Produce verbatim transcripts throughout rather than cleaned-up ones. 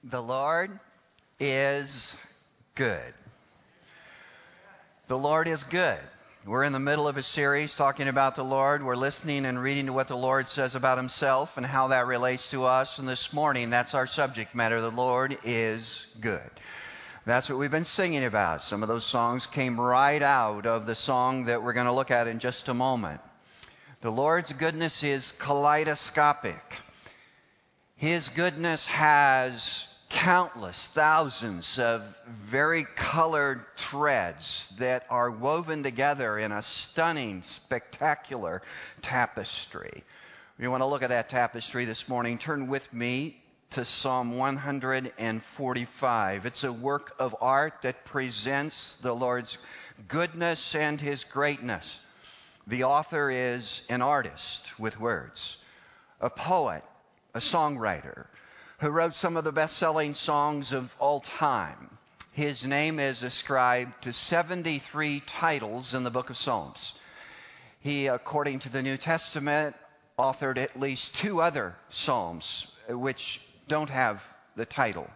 The Lord is good. The Lord is good. We're in the middle of a series talking about the Lord. We're listening and reading to what the Lord says about himself and how that relates to us. And this morning, that's our subject matter. The Lord is good. That's what we've been singing about. Some of those songs came right out of the song that we're going to look at in just a moment. The Lord's goodness is kaleidoscopic. His goodness has countless thousands of very colored threads that are woven together in a stunning, spectacular tapestry. We want to look at that tapestry this morning. Turn with me to Psalm one forty-five. It's a work of art that presents the Lord's goodness and his greatness. The author is an artist with words, a poet, a songwriter, who wrote some of the best-selling songs of all time. His name is ascribed to seventy-three titles in the book of Psalms. He, according to the New Testament, authored at least two other psalms which don't have the title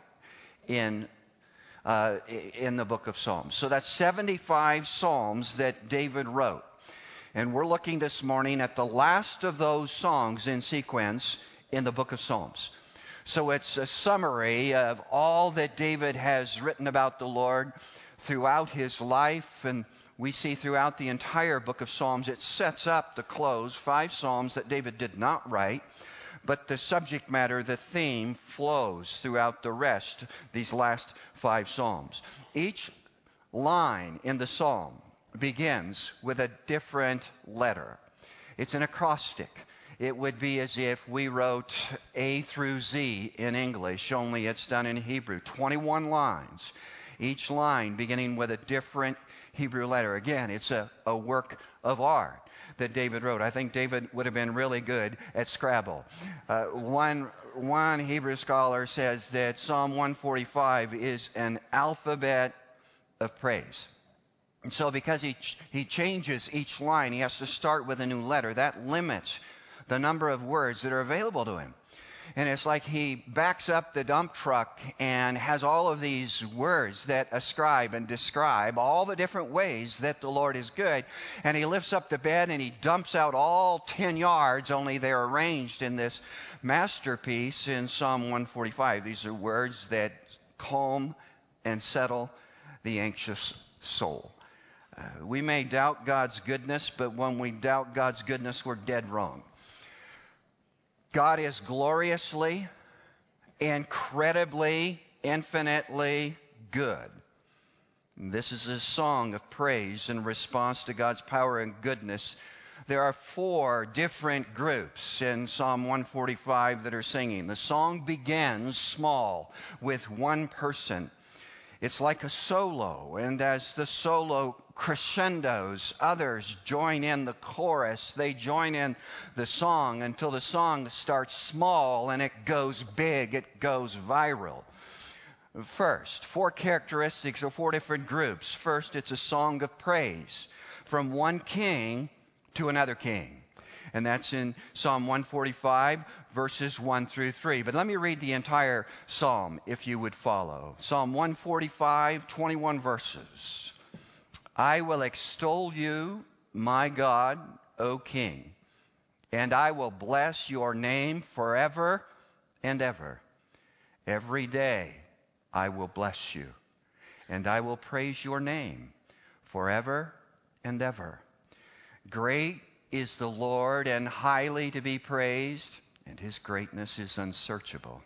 in uh, in the book of Psalms. So that's seventy-five psalms that David wrote. And we're looking this morning at the last of those songs in sequence in the book of Psalms. So it's a summary of all that David has written about the Lord throughout his life. And we see throughout the entire book of Psalms, it sets up the close, five psalms that David did not write. But the subject matter, the theme, flows throughout the rest, these last five psalms. Each line in the psalm begins with a different letter. It's an acrostic. It would be as if we wrote A through Z in English, only it's done in Hebrew. twenty-one lines, each line beginning with a different Hebrew letter. Again, it's a, a work of art that David wrote. I think David would have been really good at Scrabble. Uh, one, one Hebrew scholar says that Psalm one forty-five is an alphabet of praise. And so because he, ch- he changes each line, he has to start with a new letter. That limits the number of words that are available to him. And it's like he backs up the dump truck and has all of these words that ascribe and describe all the different ways that the Lord is good. And he lifts up the bed and he dumps out all ten yards, only they're arranged in this masterpiece in Psalm one forty-five. These are words that calm and settle the anxious soul. Uh, we may doubt God's goodness, but when we doubt God's goodness, we're dead wrong. God is gloriously, incredibly, infinitely good. This is a song of praise in response to God's power and goodness. There are four different groups in Psalm one forty-five that are singing. The song begins small with one person. It's like a solo, and as the solo crescendos, others join in the chorus. They join in the song until the song starts small and it goes big, it goes viral. First, four characteristics of four different groups. First, it's a song of praise from one king to another king. And that's in Psalm one forty-five, verses one through three. But let me read the entire psalm, if you would follow. Psalm one forty-five, twenty-one verses. I will extol you, my God, O King, and I will bless your name forever and ever. Every day I will bless you, and I will praise your name forever and ever. Great is the Lord and highly to be praised, and his greatness is unsearchable.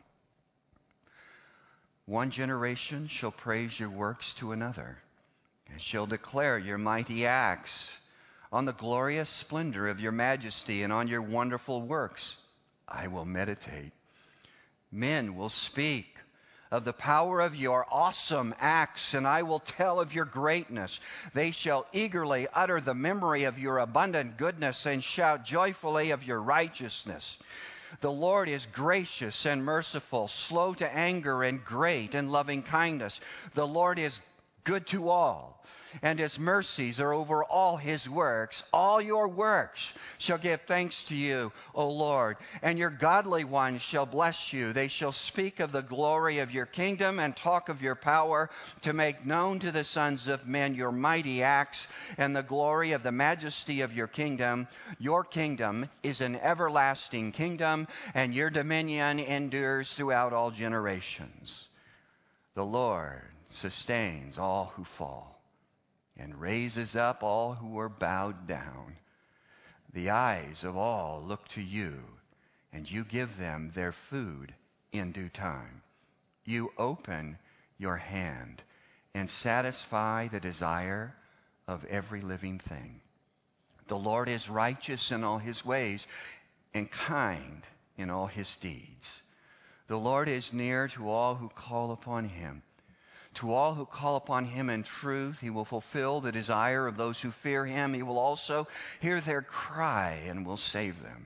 One generation shall praise your works to another, and shall declare your mighty acts, on the glorious splendor of your majesty and on your wonderful works. I will meditate. Men will speak of the power of your awesome acts, and I will tell of your greatness. They shall eagerly utter the memory of your abundant goodness and shout joyfully of your righteousness. The Lord is gracious and merciful, slow to anger and great in loving kindness. The Lord is good to all, and his mercies are over all his works. All your works shall give thanks to you, O Lord, and your godly ones shall bless you. They shall speak of the glory of your kingdom and talk of your power, to make known to the sons of men your mighty acts and the glory of the majesty of your kingdom. Your kingdom is an everlasting kingdom, and your dominion endures throughout all generations. The Lord sustains all who fall and raises up all who are bowed down. The eyes of all look to you, and you give them their food in due time. You open your hand and satisfy the desire of every living thing. The Lord is righteous in all his ways and kind in all his deeds. The Lord is near to all who call upon him. To all who call upon him in truth, he will fulfill the desire of those who fear him. He will also hear their cry and will save them.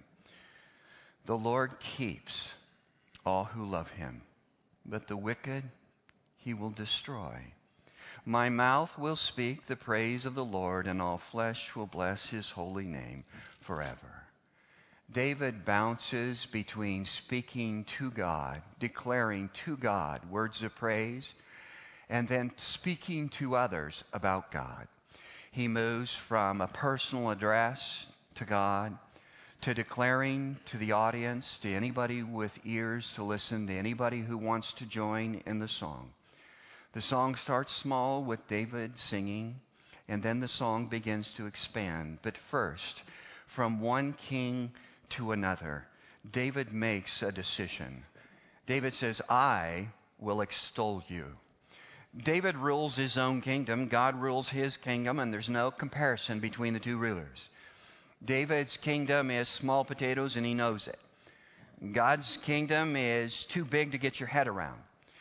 The Lord keeps all who love him, but the wicked he will destroy. My mouth will speak the praise of the Lord, and all flesh will bless his holy name forever. David bounces between speaking to God, declaring to God words of praise, and then speaking to others about God. He moves from a personal address to God to declaring to the audience, to anybody with ears to listen, to anybody who wants to join in the song. The song starts small with David singing, and then the song begins to expand. But first, from one king to another, David makes a decision. David says, I will extol you. David rules his own kingdom. God rules his kingdom, and there's no comparison between the two rulers. David's kingdom is small potatoes, and he knows it. God's kingdom is too big to get your head around.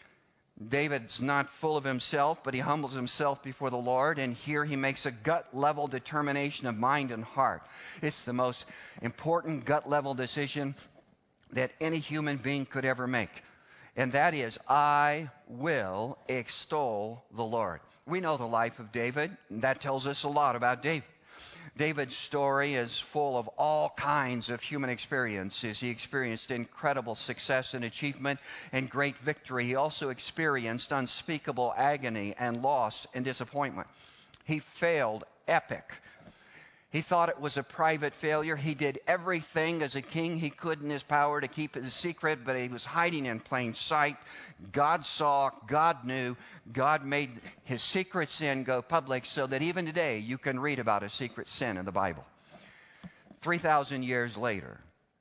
David's not full of himself, but he humbles himself before the Lord, and here he makes a gut-level determination of mind and heart. It's the most important gut-level decision that any human being could ever make. And that is, I will extol the Lord. We know the life of David, and that tells us a lot about David. David's story is full of all kinds of human experiences. He experienced incredible success and achievement and great victory. He also experienced unspeakable agony and loss and disappointment. He failed epic. He thought it was a private failure. He did everything as a king he could in his power to keep it a secret, but he was hiding in plain sight. God saw, God knew, God made his secret sin go public so that even today you can read about a secret sin in the Bible. three thousand years later,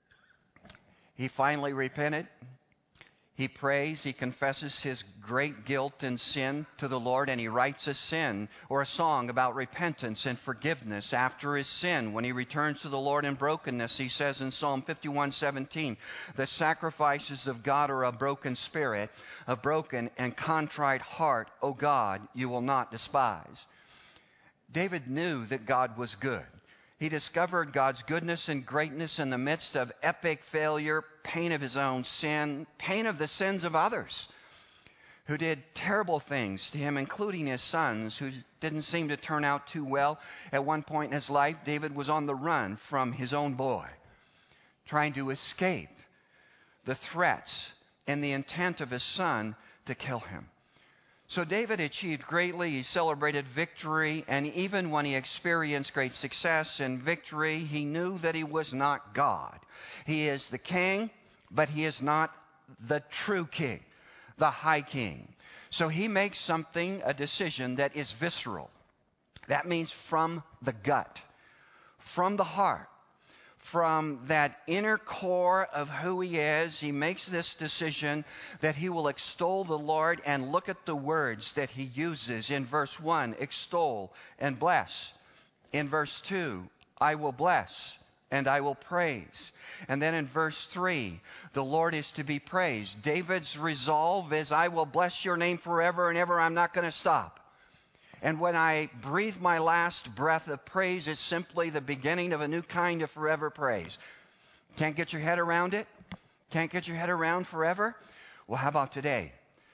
he finally repented. He prays, he confesses his great guilt and sin to the Lord, and he writes a sin or a song about repentance and forgiveness after his sin. When he returns to the Lord in brokenness, he says in Psalm fifty-one seventeen, the sacrifices of God are a broken spirit, a broken and contrite heart, O God, you will not despise. David knew that God was good. He discovered God's goodness and greatness in the midst of epic failure, pain of his own sin, pain of the sins of others who did terrible things to him, including his sons, who didn't seem to turn out too well. At one point in his life, David was on the run from his own boy, trying to escape the threats and the intent of his son to kill him. So David achieved greatly. He celebrated victory, and even when he experienced great success and victory, he knew that he was not God. He is the king, but he is not the true king, the high king. So he makes something, a decision that is visceral. That means from the gut, from the heart. From that inner core of who he is, he makes this decision that he will extol the Lord, and look at the words that he uses in verse one, extol and bless. In verse two, I will bless and I will praise. And then in verse three, the Lord is to be praised. David's resolve is, I will bless your name forever and ever. I'm not going to stop. And when I breathe my last breath of praise, it's simply the beginning of a new kind of forever praise. Can't get your head around it? Can't get your head around forever? Well, how about today?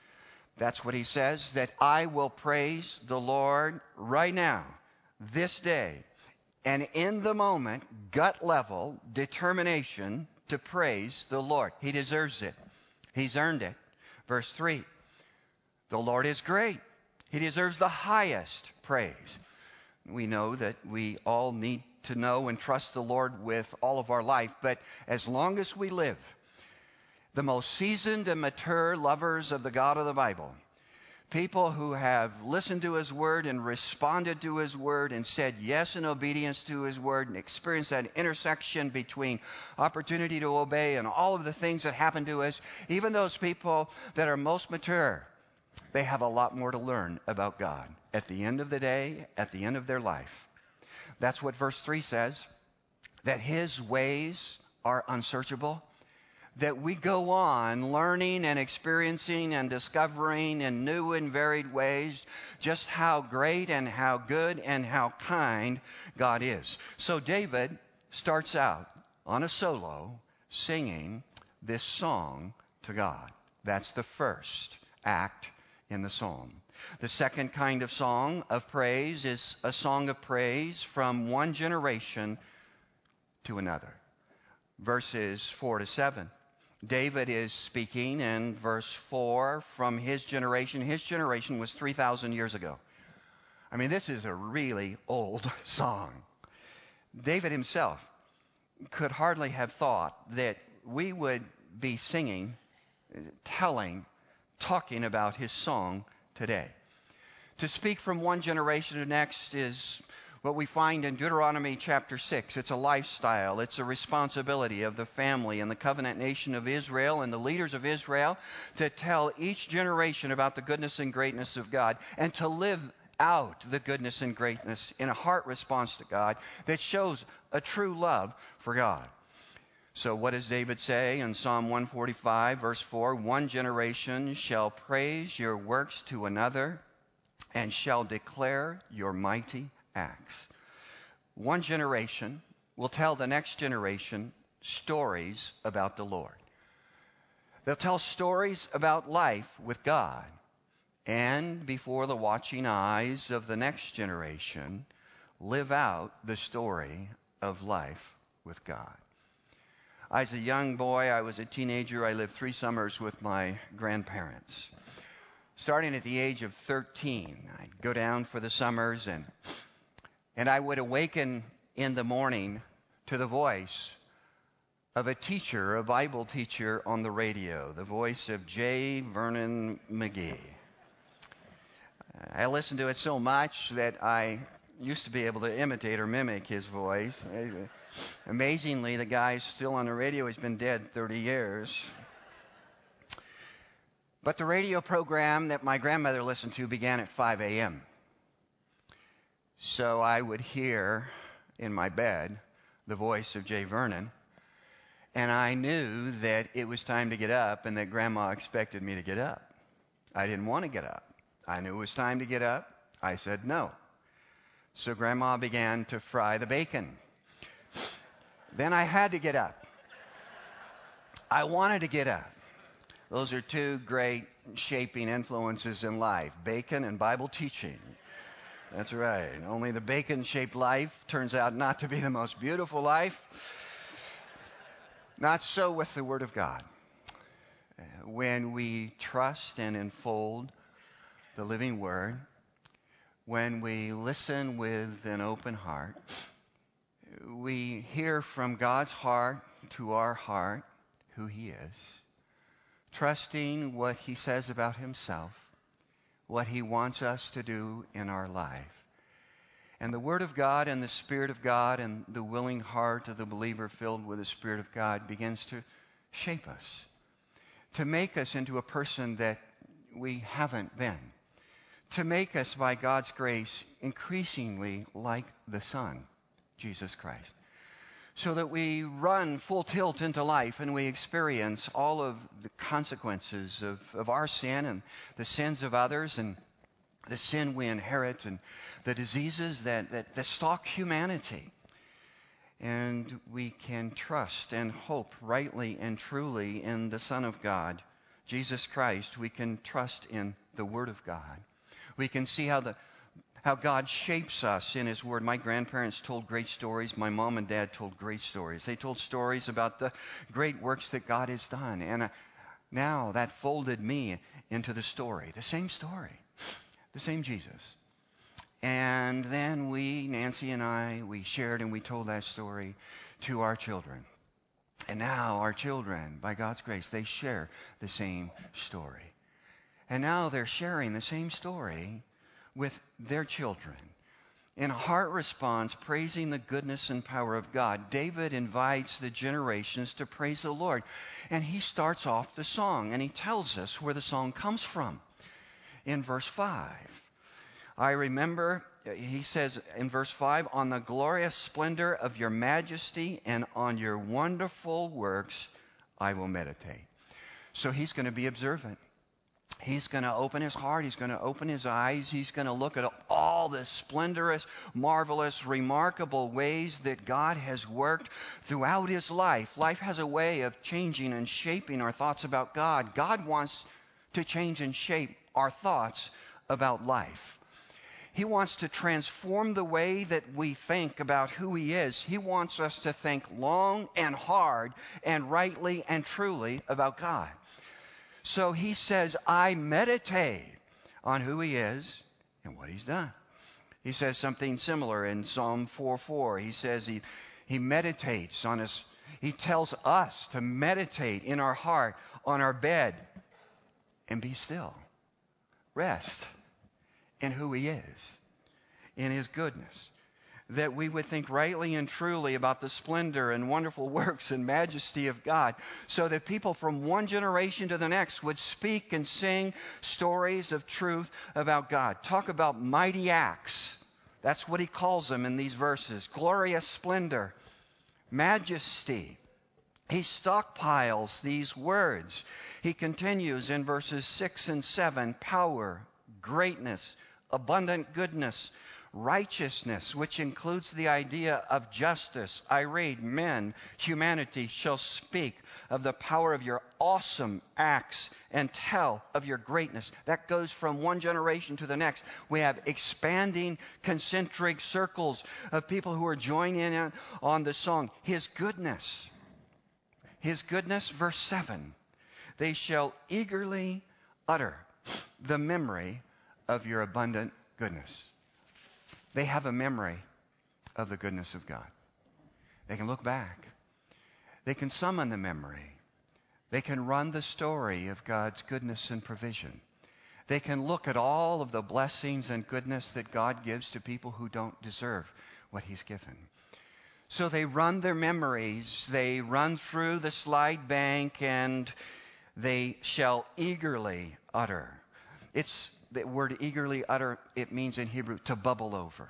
That's what he says, that I will praise the Lord right now, this day. And in the moment, gut level determination to praise the Lord. He deserves it. He's earned it. Verse three, the Lord is great. He deserves the highest praise. We know that we all need to know and trust the Lord with all of our life, but as long as we live, the most seasoned and mature lovers of the God of the Bible, people who have listened to His Word and responded to His Word and said yes in obedience to His Word and experienced that intersection between opportunity to obey and all of the things that happen to us, even those people that are most mature, they have a lot more to learn about God at the end of the day, at the end of their life. That's what verse three says, that His ways are unsearchable, that we go on learning and experiencing and discovering in new and varied ways just how great and how good and how kind God is. So David starts out on a solo singing this song to God. That's the first act in the psalm. The second kind of song of praise is a song of praise from one generation to another. Verses four to seven. David is speaking in verse four from his generation. His generation was three thousand years ago. I mean, this is a really old song. David himself could hardly have thought that we would be singing, telling, talking about his song today. To speak from one generation to the next is what we find in Deuteronomy chapter six. It's a lifestyle. It's a responsibility of the family and the covenant nation of Israel and the leaders of Israel to tell each generation about the goodness and greatness of God and to live out the goodness and greatness in a heart response to God that shows a true love for God. So what does David say in Psalm one forty-five, verse four? One generation shall praise your works to another and shall declare your mighty acts. One generation will tell the next generation stories about the Lord. They'll tell stories about life with God. And before the watching eyes of the next generation, live out the story of life with God. As a young boy, I was a teenager. I lived three summers with my grandparents. Starting at the age of thirteen, I'd go down for the summers, and and I would awaken in the morning to the voice of a teacher, a Bible teacher on the radio, the voice of J. Vernon McGee. I listened to it so much that I used to be able to imitate or mimic his voice. Amazingly, the guy's still on the radio. He's been dead thirty years. But the radio program that my grandmother listened to began at five a.m. So I would hear in my bed the voice of J. Vernon, and I knew that it was time to get up and that Grandma expected me to get up. I didn't want to get up. I knew it was time to get up. I said no. So Grandma began to fry the bacon. Then I had to get up. I wanted to get up. Those are two great shaping influences in life, bacon and Bible teaching. That's right. Only the bacon-shaped life turns out not to be the most beautiful life. Not so with the Word of God. When we trust and enfold the living Word, when we listen with an open heart, we hear from God's heart to our heart who He is, trusting what He says about Himself, what He wants us to do in our life. And the Word of God and the Spirit of God and the willing heart of the believer filled with the Spirit of God begins to shape us, to make us into a person that we haven't been, to make us, by God's grace, increasingly like the Son, Jesus Christ, so that we run full tilt into life and we experience all of the consequences of, of our sin and the sins of others and the sin we inherit and the diseases that, that, that stalk humanity. And we can trust and hope rightly and truly in the Son of God, Jesus Christ, we can trust in the Word of God. We can see how the how God shapes us in His Word. My grandparents told great stories. My mom and dad told great stories. They told stories about the great works that God has done. And uh, now that folded me into the story, the same story, the same Jesus. And then we, Nancy and I, we shared and we told that story to our children. And now our children, by God's grace, they share the same story. And now they're sharing the same story with their children. In a heart response, praising the goodness and power of God, David invites the generations to praise the Lord. And he starts off the song, and he tells us where the song comes from. In verse five, I remember, he says in verse five, on the glorious splendor of your majesty and on your wonderful works I will meditate. So he's going to be observant. He's going to open his heart. He's going to open his eyes. He's going to look at all the splendorous, marvelous, remarkable ways that God has worked throughout his life. Life has a way of changing and shaping our thoughts about God. God wants to change and shape our thoughts about life. He wants to transform the way that we think about who He is. He wants us to think long and hard and rightly and truly about God. So he says, I meditate on who He is and what He's done. He says something similar in Psalm four four. He says he, he meditates on His, He tells us to meditate in our heart, on our bed, and be still. Rest in who He is, in His goodness. That we would think rightly and truly about the splendor and wonderful works and majesty of God, so that people from one generation to the next would speak and sing stories of truth about God. Talk about mighty acts. That's what he calls them in these verses. Glorious splendor, majesty. He stockpiles these words. He continues in verses six and seven, power, greatness, abundant goodness, righteousness, which includes the idea of justice. I read, men, humanity shall speak of the power of your awesome acts and tell of your greatness. That goes from one generation to the next. We have expanding concentric circles of people who are joining in on the song. His goodness. His goodness, verse seven. They shall eagerly utter the memory of your abundant goodness. They have a memory of the goodness of God. They can look back. They can summon the memory. They can run the story of God's goodness and provision. They can look at all of the blessings and goodness that God gives to people who don't deserve what He's given. So they run their memories. They run through the slide bank, and they shall eagerly utter. It's the word eagerly utter, it means in Hebrew to bubble over.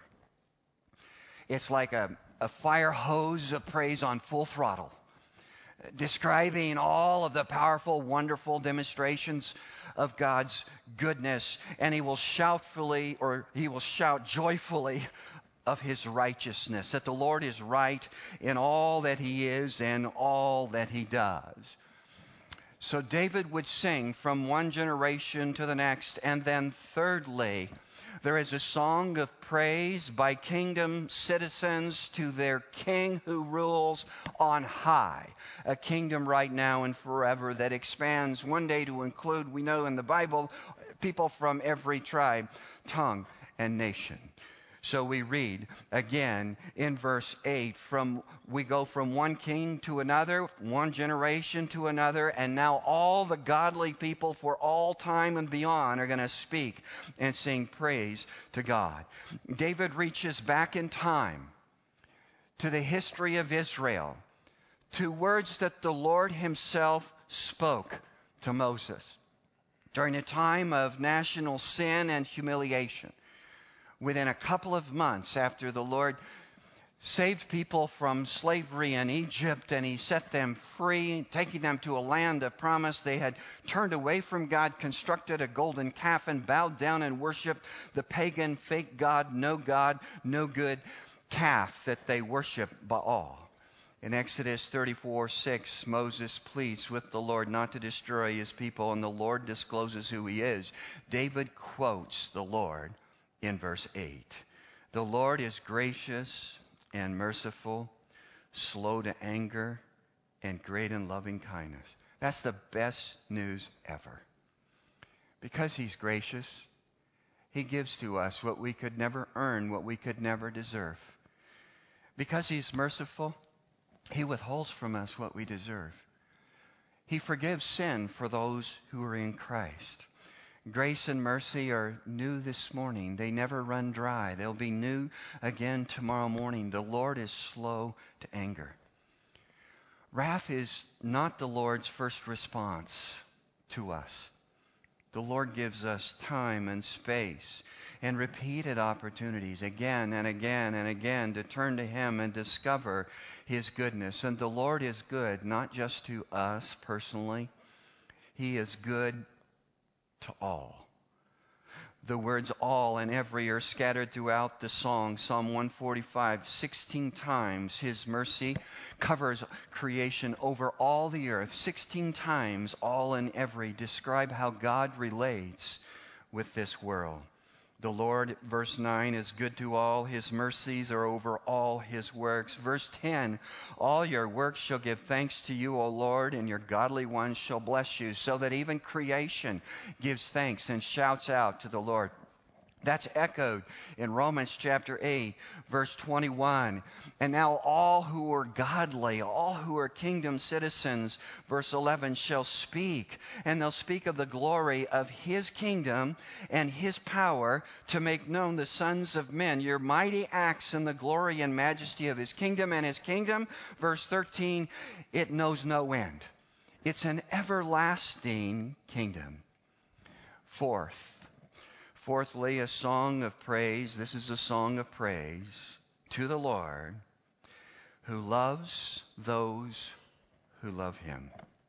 It's like a, a fire hose of praise on full throttle, describing all of the powerful, wonderful demonstrations of God's goodness. And he will shoutfully, or he will shout joyfully of His righteousness, that the Lord is right in all that He is and all that He does. So David would sing from one generation to the next. And then thirdly, there is a song of praise by kingdom citizens to their King who rules on high. A kingdom right now and forever that expands one day to include, we know in the Bible, people from every tribe, tongue, and nation. So we read again in verse eight, from we go from one king to another, one generation to another, and now all the godly people for all time and beyond are going to speak and sing praise to God. David reaches back in time to the history of Israel, to words that the Lord Himself spoke to Moses during a time of national sin and humiliation. Within a couple of months after the Lord saved people from slavery in Egypt and He set them free, taking them to a land of promise, they had turned away from God, constructed a golden calf, and bowed down and worshiped the pagan, fake God, no God, no good calf that they worship, Baal. In Exodus thirty-four six, Moses pleads with the Lord not to destroy his people, and the Lord discloses who he is. David quotes the Lord in verse eight. The Lord is gracious and merciful, slow to anger, and great in loving kindness. That's the best news ever. Because he's gracious, he gives to us what we could never earn, what we could never deserve. Because he's merciful, he withholds from us what we deserve. He forgives sin for those who are in Christ. Grace and mercy are new this morning. They never run dry. They'll be new again tomorrow morning. The Lord is slow to anger. Wrath is not the Lord's first response to us. The Lord gives us time and space and repeated opportunities again and again and again to turn to him and discover his goodness. And the Lord is good, not just to us personally. He is good to all. The words all and every are scattered throughout the song. Psalm one forty-five, sixteen times his mercy covers creation over all the earth. sixteen times all and every describe how God relates with this world. The Lord, verse nine, is good to all. His mercies are over all his works. Verse ten, all your works shall give thanks to you, O Lord, and your godly ones shall bless you, so that even creation gives thanks and shouts out to the Lord. That's echoed in Romans chapter eight, verse twenty-one. And now all who are godly, all who are kingdom citizens, verse eleven, shall speak. And they'll speak of the glory of his kingdom and his power to make known the sons of men your mighty acts and the glory and majesty of his kingdom. And his kingdom, verse thirteen, it knows no end. It's an everlasting kingdom. Fourth, Fourthly, a song of praise. This is a song of praise to the Lord who loves those who love him.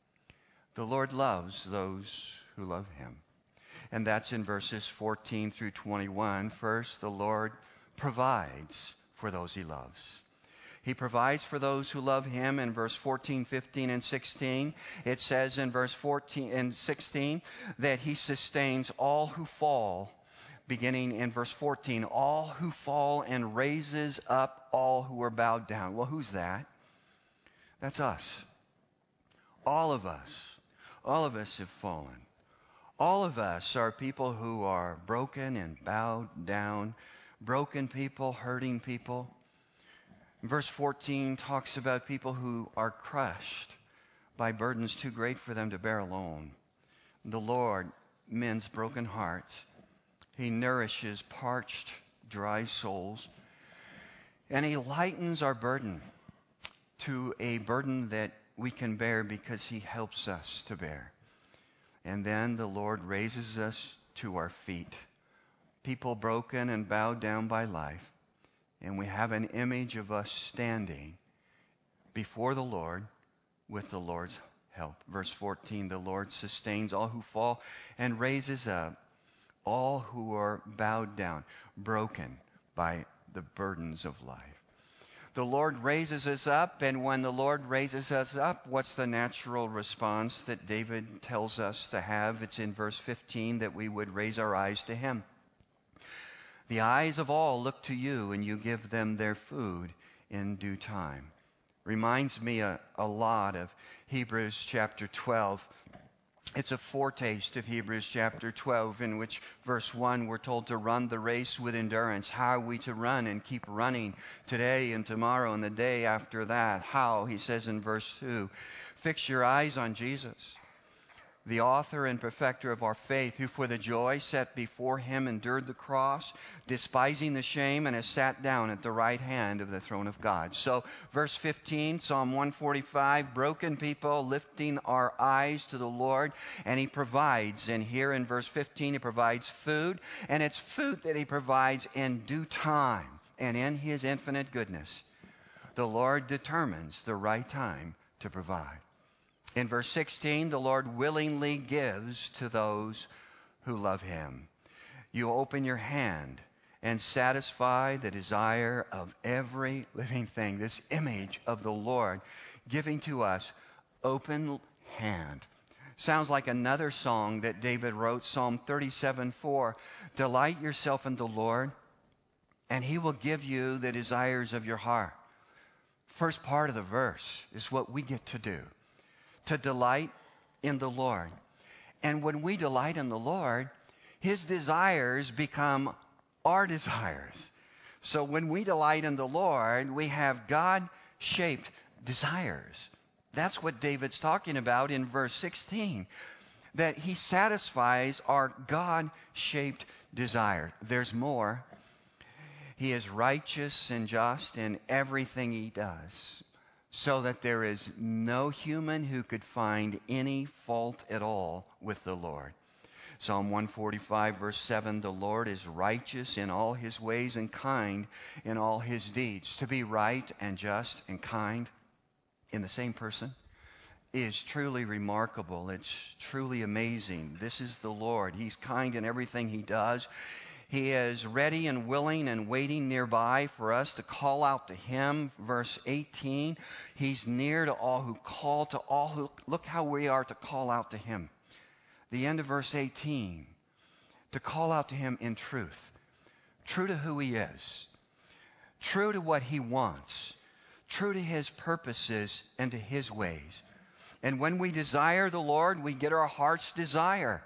The Lord loves those who love him. And that's in verses fourteen through twenty-one. First, the Lord provides for those he loves. He provides for those who love him in verse fourteen, fifteen, and sixteen. It says in verse fourteen and sixteen that he sustains all who fall. Beginning in verse fourteen, all who fall and raises up all who are bowed down. Well, who's that? That's us. All of us. All of us have fallen. All of us are people who are broken and bowed down. Broken people, hurting people. Verse fourteen talks about people who are crushed by burdens too great for them to bear alone. The Lord mends broken hearts. He nourishes parched, dry souls. And he lightens our burden to a burden that we can bear because he helps us to bear. And then the Lord raises us to our feet. People broken and bowed down by life. And we have an image of us standing before the Lord with the Lord's help. Verse fourteen, the Lord sustains all who fall and raises up all who are bowed down, broken by the burdens of life. The Lord raises us up, and when the Lord raises us up, what's the natural response that David tells us to have? It's in verse fifteen that we would raise our eyes to him. The eyes of all look to you, and you give them their food in due time. Reminds me a, a lot of Hebrews chapter twelve. It's a foretaste of Hebrews chapter twelve, in which verse one we're told to run the race with endurance. How are we to run and keep running today and tomorrow and the day after that? How? He says in verse two, fix your eyes on Jesus, the author and perfecter of our faith, who for the joy set before him endured the cross, despising the shame, and has sat down at the right hand of the throne of God. So, verse fifteen, Psalm one forty-five, broken people lifting our eyes to the Lord, and he provides. And here in verse fifteen, he provides food, and it's food that he provides in due time. And in his infinite goodness, the Lord determines the right time to provide. In verse sixteen, the Lord willingly gives to those who love him. You open your hand and satisfy the desire of every living thing. This image of the Lord giving to us open hand. Sounds like another song that David wrote, Psalm thirty-seven four. Delight yourself in the Lord, and he will give you the desires of your heart. First part of the verse is what we get to do, to delight in the Lord. And when we delight in the Lord, his desires become our desires. So when we delight in the Lord, we have God-shaped desires. That's what David's talking about in verse sixteen, that he satisfies our God-shaped desire. There's more. He is righteous and just in everything he does, so that there is no human who could find any fault at all with the Lord. Psalm one forty-five, verse seven, the Lord is righteous in all his ways and kind in all his deeds. To be right and just and kind in the same person is truly remarkable. It's truly amazing. This is the Lord. He's kind in everything he does. He is ready and willing and waiting nearby for us to call out to him. Verse eighteen, he's near to all who call, to all who, look how we are to call out to him. The end of verse eighteen, to call out to him in truth. True to who he is. True to what he wants. True to his purposes and to his ways. And when we desire the Lord, we get our heart's desire.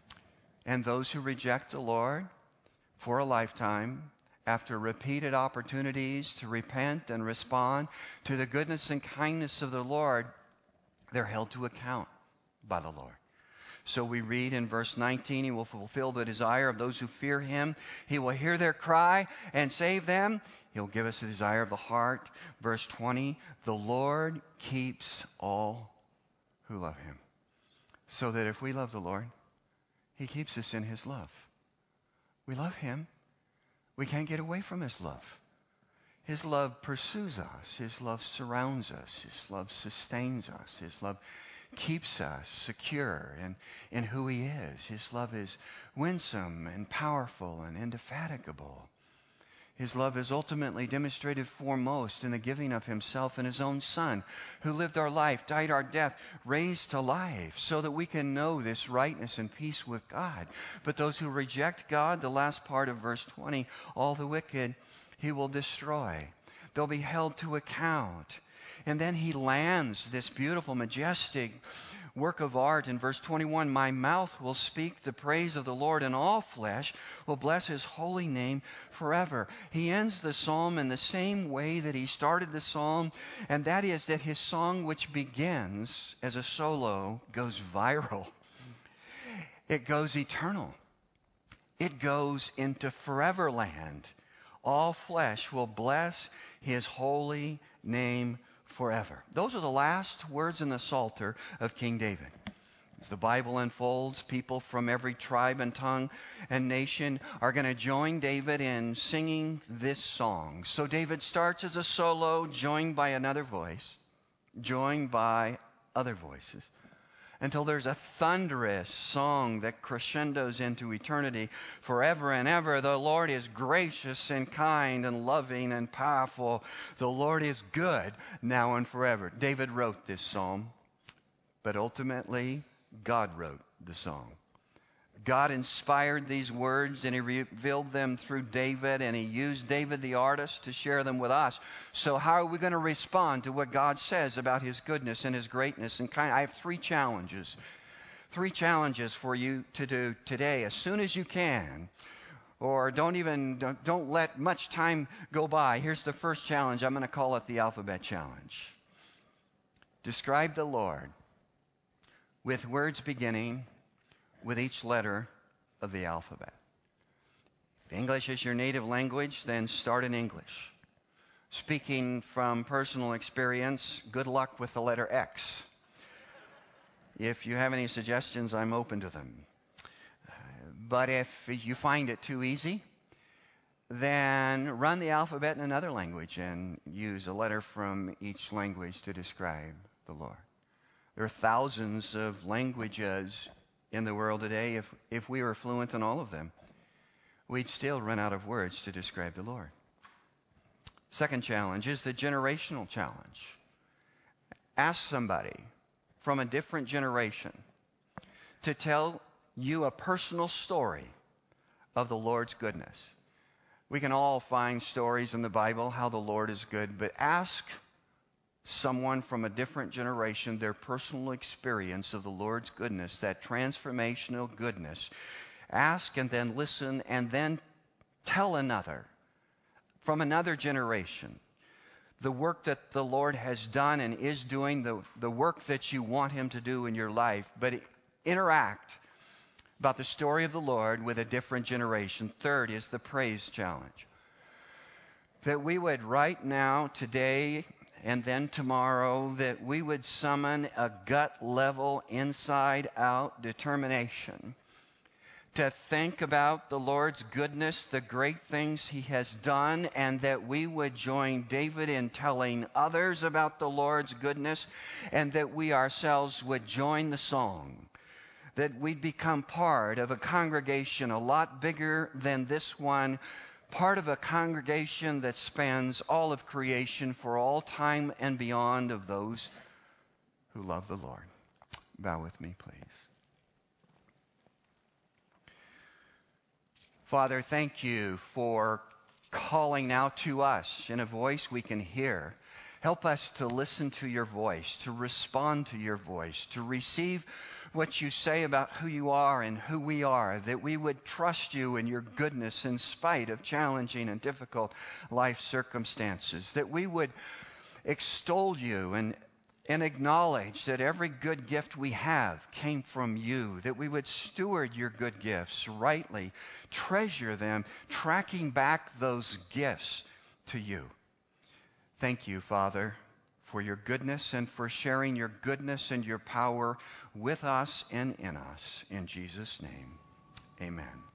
And those who reject the Lord for a lifetime, after repeated opportunities to repent and respond to the goodness and kindness of the Lord, they're held to account by the Lord. So we read in verse nineteen, he will fulfill the desire of those who fear him. He will hear their cry and save them. He'll give us the desire of the heart. Verse twenty, the Lord keeps all who love him. So that if we love the Lord, he keeps us in his love. We love him. We can't get away from his love. His love pursues us. His love surrounds us. His love sustains us. His love keeps us secure in, in who he is. His love is winsome and powerful and indefatigable. His love is ultimately demonstrated foremost in the giving of himself and his own Son, who lived our life, died our death, raised to life, so that we can know this rightness and peace with God. But those who reject God, the last part of verse twenty, all the wicked, he will destroy. They'll be held to account. And then he lands this beautiful, majestic work of art in verse twenty-one. My mouth will speak the praise of the Lord, and all flesh will bless his holy name forever. He ends the psalm in the same way that he started the psalm, and that is that his song, which begins as a solo, goes viral. It goes eternal. It goes into forever land. All flesh will bless his holy name forever. Those are the last words in the Psalter of King David. As the Bible unfolds, people from every tribe and tongue and nation are going to join David in singing this song. So David starts as a solo, joined by another voice, joined by other voices, until there's a thunderous song that crescendos into eternity forever and ever. The Lord is gracious and kind and loving and powerful. The Lord is good now and forever. David wrote this psalm, but ultimately God wrote the song. God inspired these words, and he revealed them through David, and he used David the artist to share them with us. So how are we going to respond to what God says about his goodness and his greatness and kind? I have three challenges. Three challenges for you to do today as soon as you can. Or don't even, don't, don't let much time go by. Here's the first challenge. I'm going to call it the alphabet challenge. Describe the Lord with words beginning with each letter of the alphabet. If English is your native language, then start in English. Speaking from personal experience, good luck with the letter X. If you have any suggestions, I'm open to them. But if you find it too easy, then run the alphabet in another language and use a letter from each language to describe the Lord. There are thousands of languages in the world today. If, if we were fluent in all of them, we'd still run out of words to describe the Lord. Second challenge is the generational challenge. Ask somebody from a different generation to tell you a personal story of the Lord's goodness. We can all find stories in the Bible how the Lord is good, but ask someone from a different generation their personal experience of the Lord's goodness, that transformational goodness. Ask and then listen and then tell another from another generation the work that the Lord has done and is doing, the, the work that you want Him to do in your life, but interact about the story of the Lord with a different generation. Third is the praise challenge. That we would right now, today, and then tomorrow, that we would summon a gut level, inside out determination to think about the Lord's goodness, the great things He has done, and that we would join David in telling others about the Lord's goodness, and that we ourselves would join the song. That we'd become part of a congregation a lot bigger than this one, part of a congregation that spans all of creation for all time and beyond, of those who love the Lord. Bow with me, please. Father, thank you for calling now to us in a voice we can hear. Help us to listen to your voice, to respond to your voice, to receive what you say about who you are and who we are, that we would trust you in your goodness in spite of challenging and difficult life circumstances, that we would extol you and and acknowledge that every good gift we have came from you, that we would steward your good gifts rightly, treasure them, tracking back those gifts to you. Thank you, Father, for your goodness and for sharing your goodness and your power with us and in us. In Jesus' name, amen.